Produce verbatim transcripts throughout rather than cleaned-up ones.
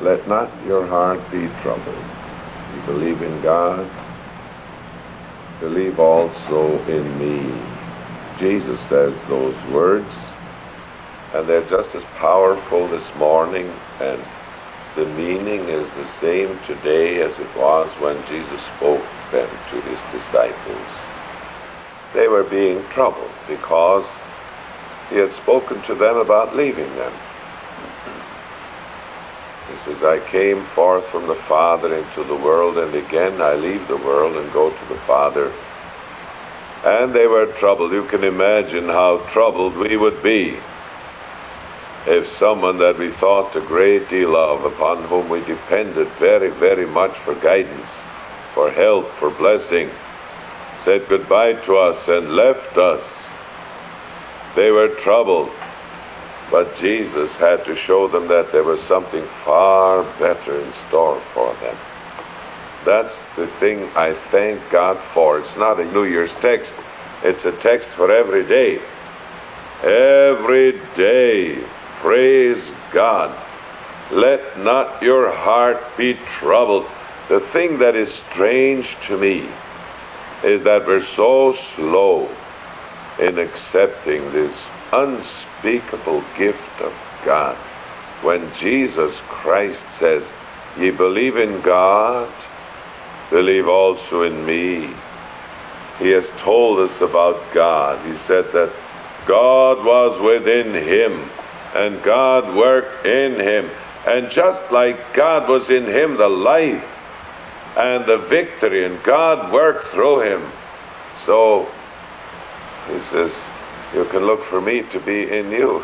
Let not your heart be troubled. You believe in God, believe also in me. Jesus says those words, and they're just as powerful this morning, and the meaning is the same today as it was when Jesus spoke them to his disciples. They were being troubled because he had spoken to them about leaving them. He says, I came forth from the Father into the world, and again I leave the world and go to the Father. And they were troubled. You can imagine how troubled we would be if someone that we thought a great deal of, upon whom we depended very, very much for guidance, for help, for blessing, said goodbye to us and left us. They were troubled. But Jesus had to show them that there was something far better in store for them. That's the thing I thank God for. It's not a New Year's text. It's a text for every day. Every day. Praise God. Let not your heart be troubled. The thing that is strange to me is that we're so slow in accepting this unspeakable gift of God. When Jesus Christ says, ye believe in God, believe also in me. He has told us about God. He said that God was within him, and God worked in him. And just like God was in him, the life and the victory, and God worked through him, so he says, you can look for me to be in you.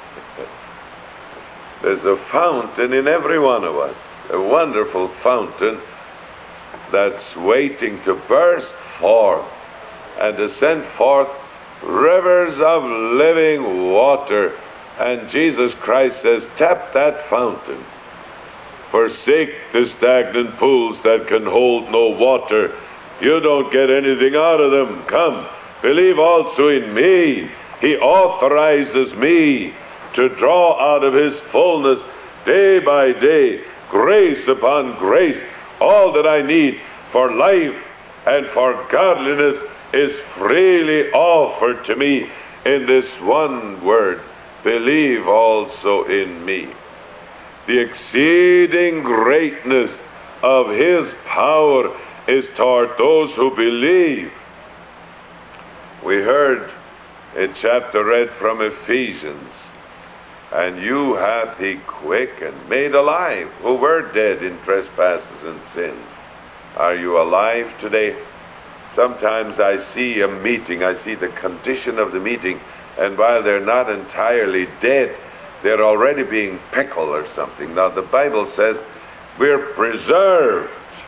There's a fountain in every one of us, a wonderful fountain that's waiting to burst forth and to send forth rivers of living water. And Jesus Christ says, tap that fountain. Forsake the stagnant pools that can hold no water. You don't get anything out of them. Come, believe also in me. He authorizes me to draw out of his fullness day by day, grace upon grace. All that I need for life and for godliness is freely offered to me in this one word, believe also in me. The exceeding greatness of his power is toward those who believe. We heard a chapter read from Ephesians, and you hath he quickened, made alive, who were dead in trespasses and sins. Are you alive today? Sometimes I see a meeting, I see the condition of the meeting, and while they're not entirely dead, they're already being pickled or something. Now the Bible says we're preserved,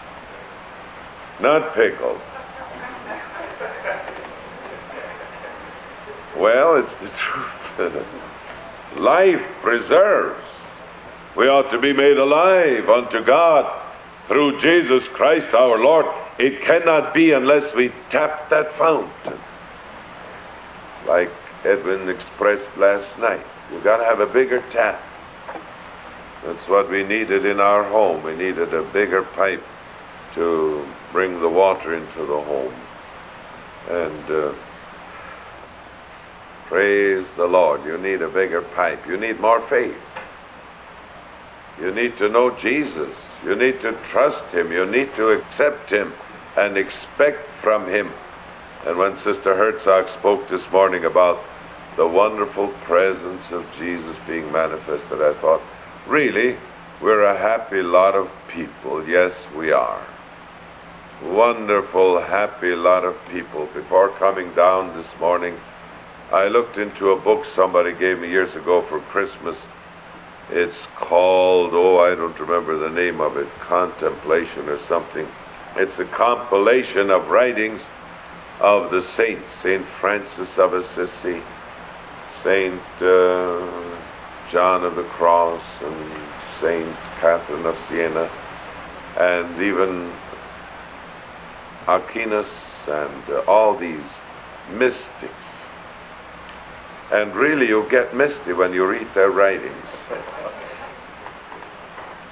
not pickled. Well, it's the truth. Life preserves. We ought to be made alive unto God through Jesus Christ our Lord. It cannot be unless we tap that fountain. Like Edwin expressed last night, you've got to have a bigger tap. That's what we needed in our home. We needed a bigger pipe to bring the water into the home. And uh, praise the Lord, you need a bigger pipe. You need more faith. You need to know Jesus. You need to trust him. You need to accept him and expect from him. And when Sister Herzog spoke this morning about the wonderful presence of Jesus being manifested, I thought, really, we're a happy lot of people. Yes, we are. Wonderful, happy lot of people. Before coming down this morning, I looked into a book somebody gave me years ago for Christmas. It's called, oh, I don't remember the name of it, Contemplation or something. It's a compilation of writings of the saints, Saint Francis of Assisi, Saint uh, John of the Cross, and Saint Catherine of Siena, and even Aquinas, and uh, all these mystics. And really, you get misty when you read their writings.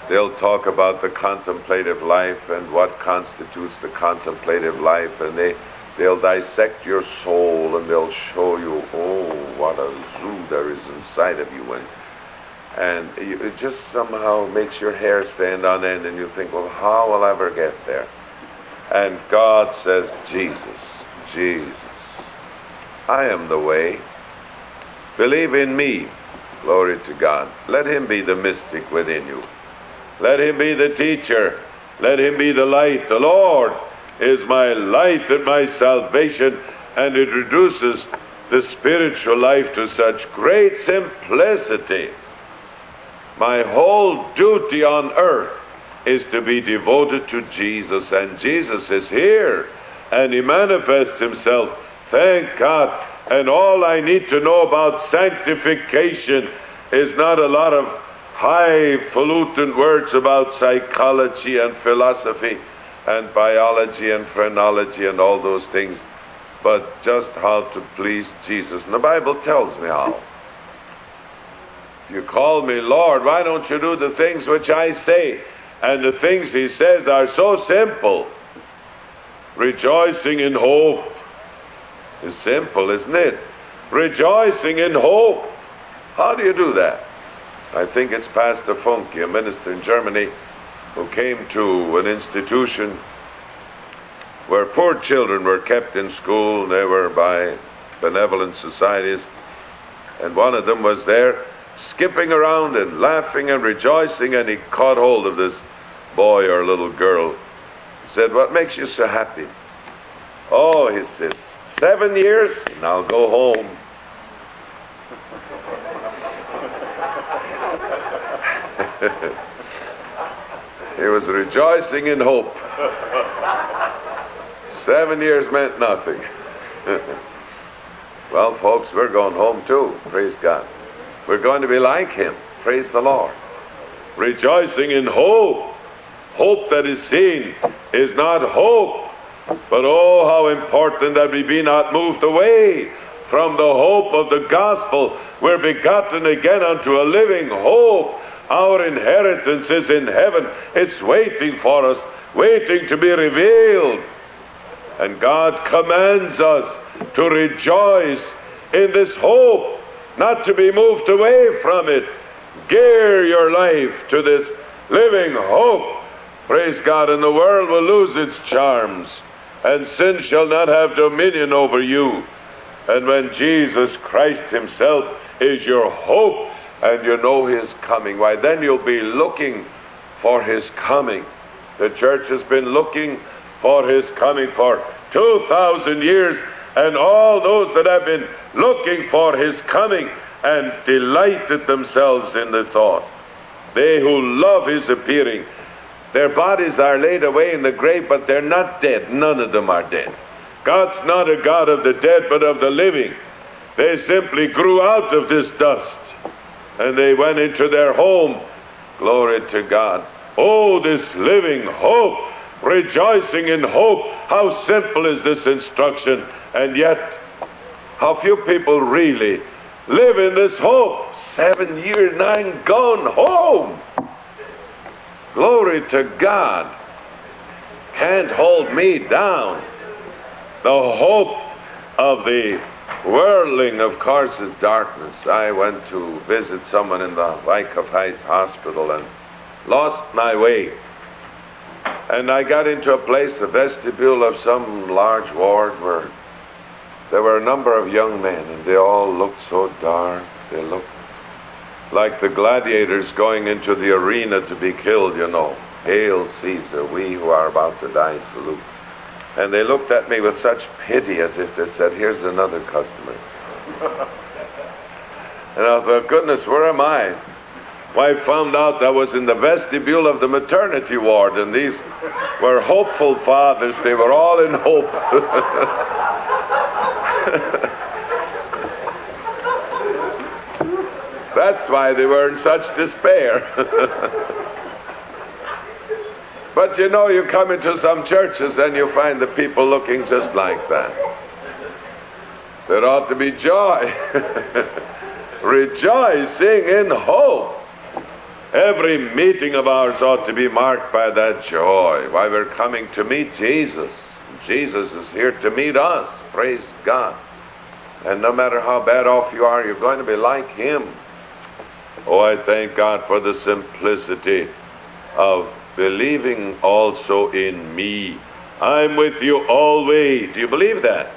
they'll talk about the contemplative life and what constitutes the contemplative life, and they, they'll dissect your soul, and they'll show you, oh, what a zoo there is inside of you. And, and you, it just somehow makes your hair stand on end, and you think, well, how will I ever get there? And God says, Jesus, Jesus, I am the way. Believe in me. Glory to God. Let him be the mystic within you. Let him be the teacher. Let him be the light. The Lord is my light and my salvation. And it reduces the spiritual life to such great simplicity. My whole duty on earth is to be devoted to Jesus. And Jesus is here. And he manifests himself. Thank God. And all I need to know about sanctification is not a lot of highfalutin words about psychology and philosophy and biology and phrenology and all those things, but just how to please Jesus. And the Bible tells me how. You call me Lord, why don't you do the things which I say? And the things he says are so simple. Rejoicing in hope is simple, isn't it? Rejoicing in hope. How do you do that? I think it's Pastor Funke, a minister in Germany, who came to an institution where poor children were kept in school. They were by benevolent societies. And one of them was there skipping around and laughing and rejoicing, and he caught hold of this boy or little girl. He said, what makes you so happy? Oh, he says, seven years, and I'll go home. He was rejoicing in hope. Seven years meant nothing. Well, folks, we're going home too. Praise God. We're going to be like him. Praise the Lord. Rejoicing in hope. Hope that is seen is not hope. But oh, how important that we be not moved away from the hope of the gospel. We're begotten again unto a living hope. Our inheritance is in heaven. It's waiting for us, waiting to be revealed. And God commands us to rejoice in this hope, not to be moved away from it. Gear your life to this living hope. Praise God, and the world will lose its charms, and sin shall not have dominion over you. And when Jesus Christ himself is your hope, and you know his coming, why then you'll be looking for his coming. The church has been looking for his coming for two thousand years, and all those that have been looking for his coming and delighted themselves in the thought, they who love his appearing, their bodies are laid away in the grave, but they're not dead. None of them are dead. God's not a God of the dead, but of the living. They simply grew out of this dust, and they went into their home. Glory to God. Oh, this living hope, rejoicing in hope. How simple is this instruction, and yet how few people really live in this hope. Seven years, nine gone home. Glory to God. Can't hold me down. The hope of the worldling, of course, is darkness. I went to visit someone in the Wyckoff Heights Hospital and lost my way. And I got into a place, a vestibule of some large ward, where there were a number of young men, and they all looked so dark. They looked like the gladiators going into the arena to be killed, you know. Hail Caesar, we who are about to die salute. And they looked at me with such pity, as if they said, here's another customer. And I thought, goodness, where am I? Well, I found out I was in the vestibule of the maternity ward, and these were hopeful fathers. They were all in hope. That's why they were in such despair. But you know, you come into some churches and you find the people looking just like that. There ought to be joy. Rejoicing in hope. Every meeting of ours ought to be marked by that joy. Why, we're coming to meet Jesus. Jesus is here to meet us. Praise God. And no matter how bad off you are, you're going to be like Him. Oh, I thank God for the simplicity of believing also in me. I'm with you always. Do you believe that?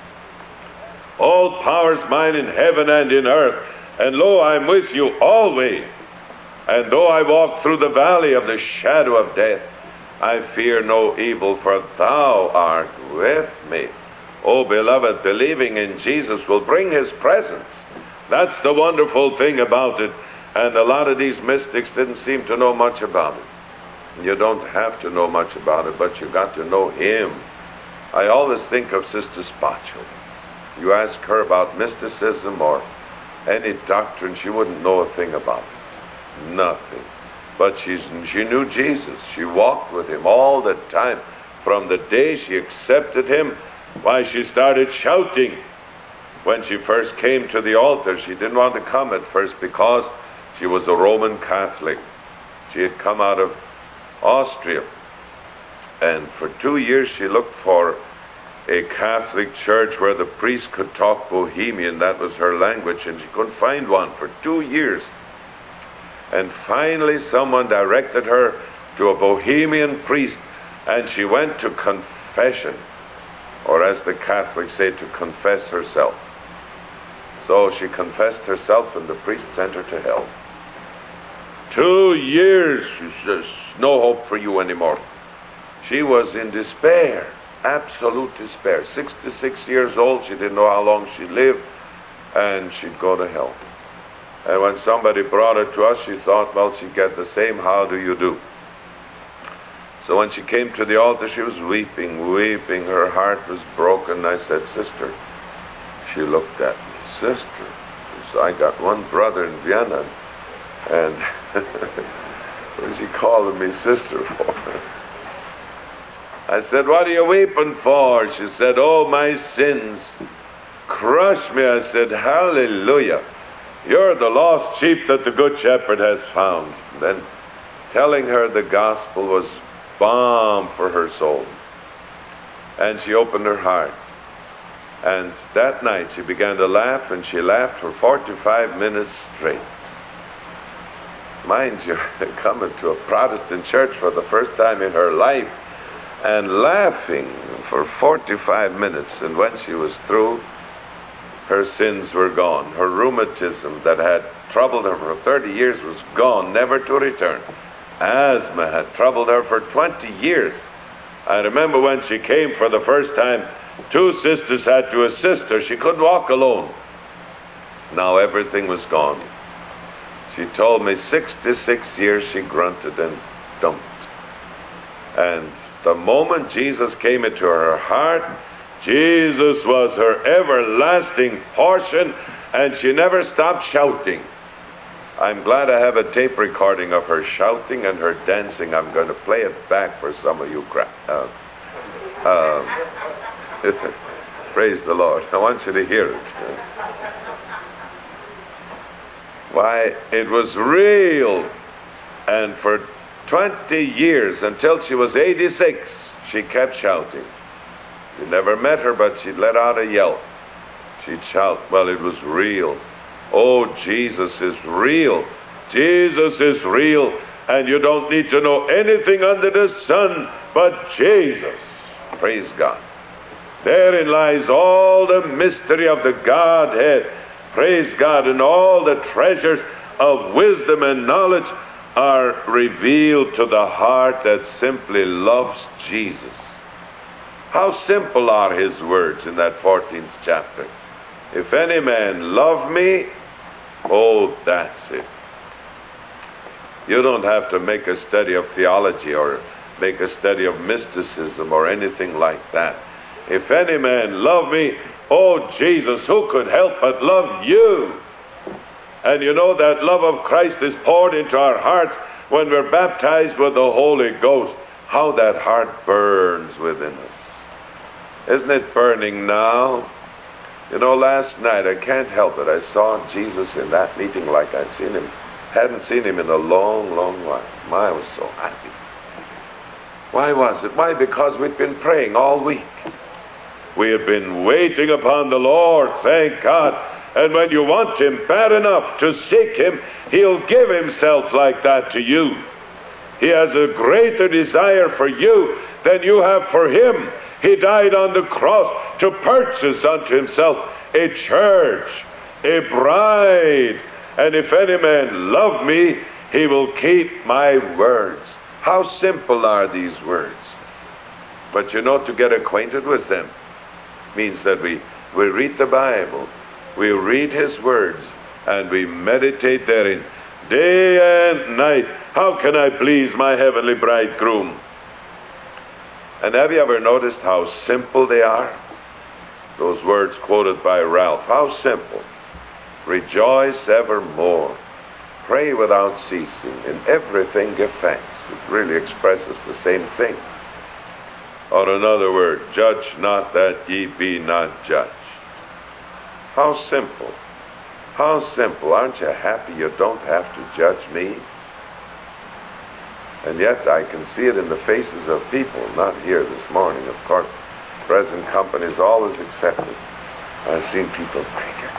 All power's mine in heaven and in earth, and lo, I'm with you always. And though I walk through the valley of the shadow of death, I fear no evil, for thou art with me. Oh, beloved, believing in Jesus will bring His presence. That's the wonderful thing about it. And a lot of these mystics didn't seem to know much about it. You don't have to know much about it, but you got to know Him. I always think of Sister Spatchel. You ask her about mysticism or any doctrine, she wouldn't know a thing about it. Nothing. But she's, she knew Jesus. She walked with Him all the time. From the day she accepted Him, why, she started shouting. When she first came to the altar, she didn't want to come at first because she was a Roman Catholic. She had come out of Austria. And for two years she looked for a Catholic church where the priest could talk Bohemian. That was her language, and she couldn't find one for two years. And finally someone directed her to a Bohemian priest, and she went to confession, or as the Catholics say, to confess herself. So she confessed herself, and the priest sent her to hell. Two years, she says, no hope for you anymore. She was in despair, absolute despair. sixty-six years old, she didn't know how long she'd live, and she'd go to hell. And when somebody brought her to us, she thought, well, she'd get the same how do you do. So when she came to the altar, she was weeping, weeping. Her heart was broken. I said, sister. She looked at me. Sister. So I got one brother in Vienna, and what is he calling me sister for? I said, what are you weeping for? She said, oh, my sins crush me. I said, hallelujah. You're the lost sheep that the Good Shepherd has found. And then telling her the gospel was balm for her soul. And she opened her heart. And that night she began to laugh, and she laughed for forty-five minutes straight. Mind you, coming to a Protestant church for the first time in her life and laughing for forty-five minutes. And when she was through, her sins were gone. Her rheumatism that had troubled her for thirty years was gone, never to return. Asthma had troubled her for twenty years. I remember when she came for the first time, two sisters had to assist her. She couldn't walk alone. Now everything was gone. She told me sixty-six years she grunted and dumped. And the moment Jesus came into her heart, Jesus was her everlasting portion, and she never stopped shouting. I'm glad I have a tape recording of her shouting and her dancing. I'm going to play it back for some of you. Cra- uh, uh, praise the Lord. I want you to hear it. Why, it was real. And for twenty years, until she was eighty-six, she kept shouting. You never met her, but she'd let out a yelp. She'd shout. Well, it was real. Oh, Jesus is real. Jesus is real. And you don't need to know anything under the sun but Jesus. Praise God. Therein lies all the mystery of the Godhead. Praise God. And all the treasures of wisdom and knowledge are revealed to the heart that simply loves Jesus. How simple are His words in that fourteenth chapter. If any man love me, oh, that's it. You don't have to make a study of theology or make a study of mysticism or anything like that. If any man love me, oh, Jesus, who could help but love you? And you know that love of Christ is poured into our hearts when we're baptized with the Holy Ghost. How that heart burns within us. Isn't it burning now? You know, last night, I can't help it, I saw Jesus in that meeting like I'd seen Him Hadn't seen him in a long, long while. My, I was so happy. Why was it? Why? Because we'd been praying all week. We had been waiting upon the Lord, thank God. And when you want him bad enough to seek him, he'll give himself like that to you. He has a greater desire for you than you have for him. He died on the cross to purchase unto himself a church, a bride. And if any man love me, he will keep my words. How simple are these words? But you know, to get acquainted with them means that we, we read the Bible, we read his words, and we meditate therein day and night. How can I please my heavenly bridegroom? And have you ever noticed how simple they are? Those words quoted by Ralph, how simple. Rejoice evermore. Pray without ceasing. In everything give thanks. It really expresses the same thing. Or another word, judge not that ye be not judged. How simple. How simple. Aren't you happy you don't have to judge me? And yet I can see it in the faces of people, not here this morning, of course. Present company is always accepted. I've seen people break it.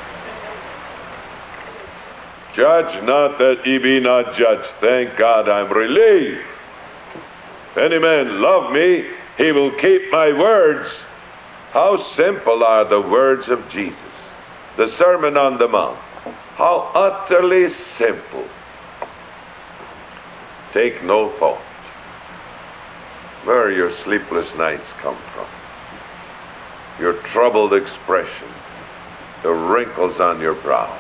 Judge not that ye be not judged. Thank God I'm relieved. If any man love me, he will keep my words. How simple are the words of Jesus. The Sermon on the Mount. How utterly simple. Take no thought. Where your sleepless nights come from. Your troubled expression. The wrinkles on your brow.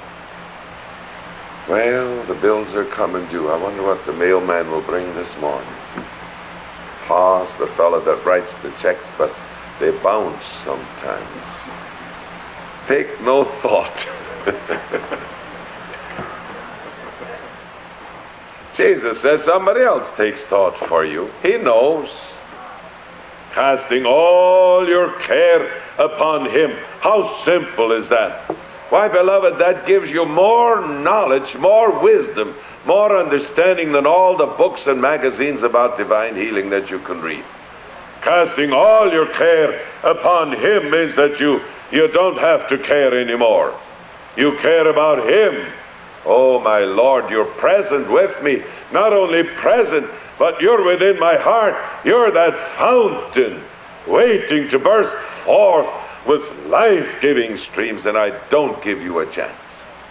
Well, the bills are coming due. I wonder what the mailman will bring this morning. Pa's the fellow that writes the checks, but they bounce sometimes. Take no thought. Jesus says somebody else takes thought for you. He knows. Casting all your care upon him. How simple is that? Why, beloved, that gives you more knowledge, more wisdom, more understanding than all the books and magazines about divine healing that you can read. Casting all your care upon him means that you, you don't have to care anymore. You care about him. Oh, my Lord, you're present with me. Not only present, but you're within my heart. You're that fountain waiting to burst forth with life-giving streams, and I don't give you a chance.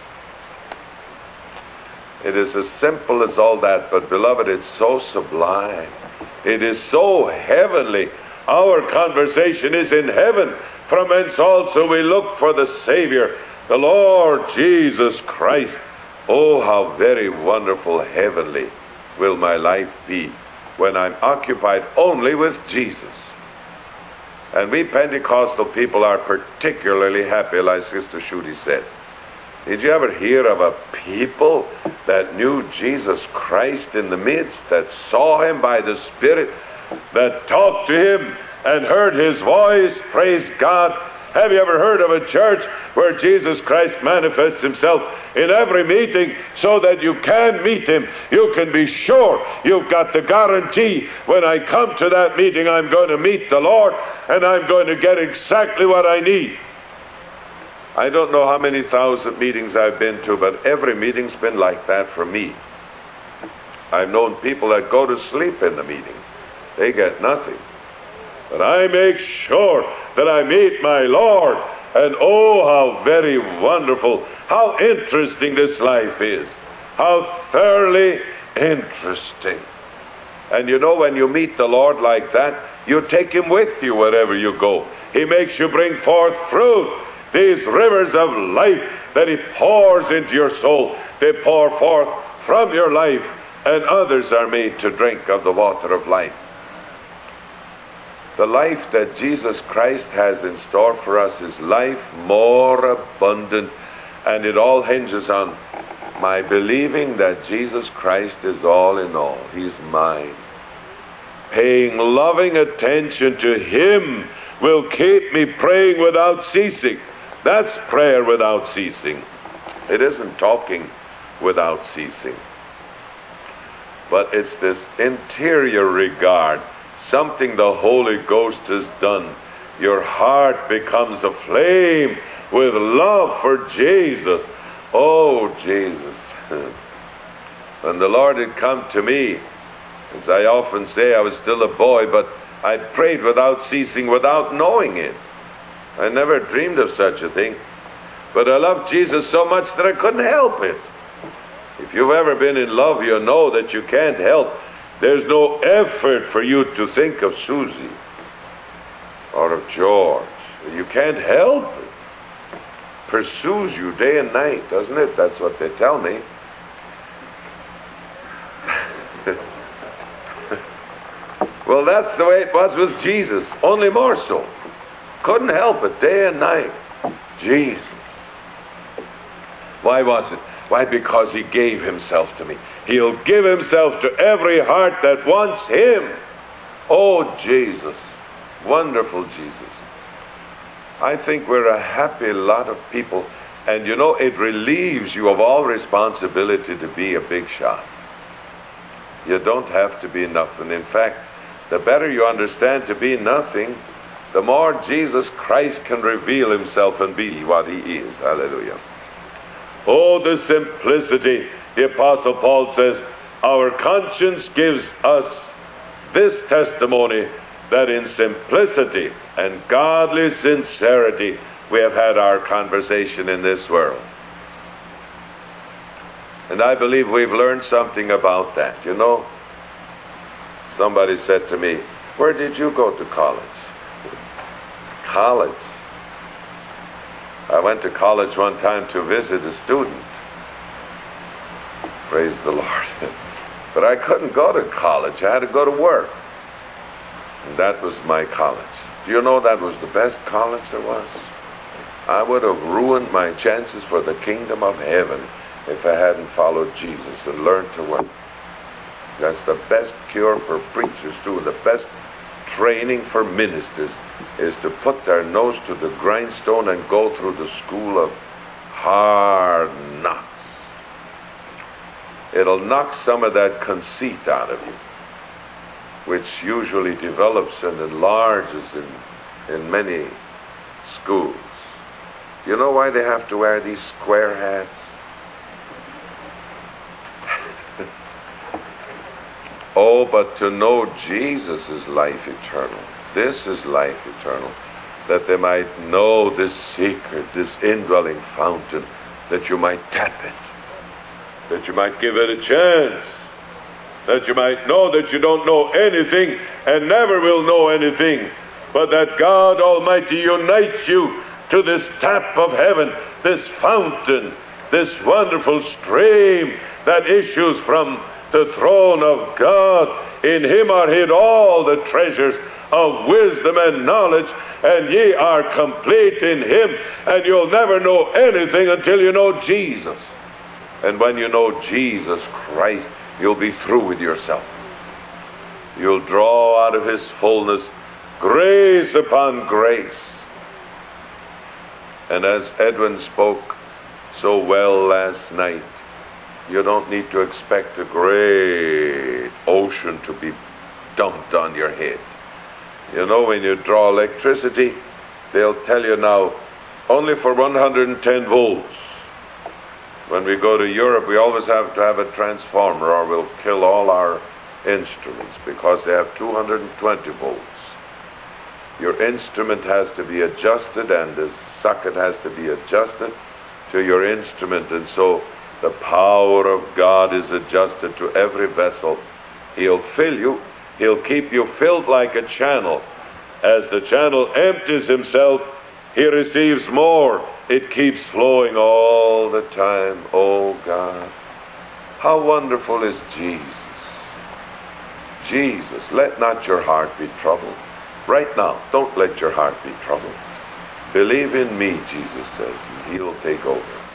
It is as simple as all that, but beloved, it's so sublime. It is so heavenly. Our conversation is in heaven, from whence also we look for the Savior, the Lord Jesus Christ. Oh, how very wonderful, heavenly will my life be when I'm occupied only with Jesus. And we Pentecostal people are particularly happy, like Sister Schutte said. Did you ever hear of a people that knew Jesus Christ in the midst, that saw him by the Spirit, that talked to him and heard his voice? Praise God. Have you ever heard of a church where Jesus Christ manifests himself in every meeting so that you can meet him? You can be sure you've got the guarantee, when I come to that meeting, I'm going to meet the Lord and I'm going to get exactly what I need. I don't know how many thousand meetings I've been to, but every meeting's been like that for me. I've known people that go to sleep in the meeting. They get nothing. But I make sure that I meet my Lord. And oh, how very wonderful, how interesting this life is. How thoroughly interesting. And you know, when you meet the Lord like that, you take him with you wherever you go. He makes you bring forth fruit. These rivers of life that he pours into your soul, they pour forth from your life, and others are made to drink of the water of life. The life that Jesus Christ has in store for us is life more abundant, and it all hinges on my believing that Jesus Christ is all in all. He's mine. Paying loving attention to him will keep me praying without ceasing. That's prayer without ceasing. It isn't talking without ceasing. But it's this interior regard, something the Holy Ghost has done. Your heart becomes aflame with love for Jesus. Oh, Jesus. When the Lord had come to me, as I often say, I was still a boy, but I prayed without ceasing, without knowing it. I never dreamed of such a thing. But I loved Jesus so much that I couldn't help it. If you've ever been in love, you know that you can't help. There's no effort for you to think of Susie or of George. You can't help it. Pursues you day and night, doesn't it? That's what they tell me. Well, that's the way it was with Jesus, only more so. Couldn't help it, day and night. Jesus. Why was it? Why? Because he gave himself to me. He'll give himself to every heart that wants him. Oh, Jesus. Wonderful Jesus. I think we're a happy lot of people. And you know, it relieves you of all responsibility to be a big shot. You don't have to be nothing. In fact, the better you understand to be nothing, the more Jesus Christ can reveal himself and be what he is. Hallelujah. Oh, the simplicity. The Apostle Paul says, our conscience gives us this testimony, that in simplicity and godly sincerity we have had our conversation in this world. And I believe we've learned something about that. You know, somebody said to me, where did you go to college? College? I went to college one time to visit a student. Praise the Lord. But I couldn't go to college. I had to go to work. And that was my college. Do you know that was the best college there was? I would have ruined my chances for the kingdom of heaven if I hadn't followed Jesus and learned to work. That's the best cure for preachers too. The best training for ministers is to put their nose to the grindstone and go through the school of hard knocks. It'll knock some of that conceit out of you, which usually develops and enlarges in, in many schools. You know why they have to wear these square hats? Oh, but to know Jesus is life eternal. This is life eternal. That they might know this secret, this indwelling fountain, that you might tap it, that you might give it a chance, that you might know that you don't know anything and never will know anything, but that God Almighty unites you to this tap of heaven, this fountain, this wonderful stream that issues from the throne of God. In him are hid all the treasures of wisdom and knowledge, and ye are complete in him, and you'll never know anything until you know Jesus. And when you know Jesus Christ, you'll be through with yourself. You'll draw out of his fullness grace upon grace. And as Edwin spoke so well last night, you don't need to expect a great ocean to be dumped on your head. You know, when you draw electricity, they'll tell you now, only for one hundred ten volts. When we go to Europe, we always have to have a transformer or we'll kill all our instruments because they have two hundred twenty volts. Your instrument has to be adjusted and the socket has to be adjusted to your instrument, and so the power of God is adjusted to every vessel. He'll fill you. He'll keep you filled like a channel. As the channel empties himself, he receives more. It keeps flowing all the time. Oh God, how wonderful is Jesus. Jesus, let not your heart be troubled. Right now, don't let your heart be troubled. Believe in me, Jesus says, and he'll take over.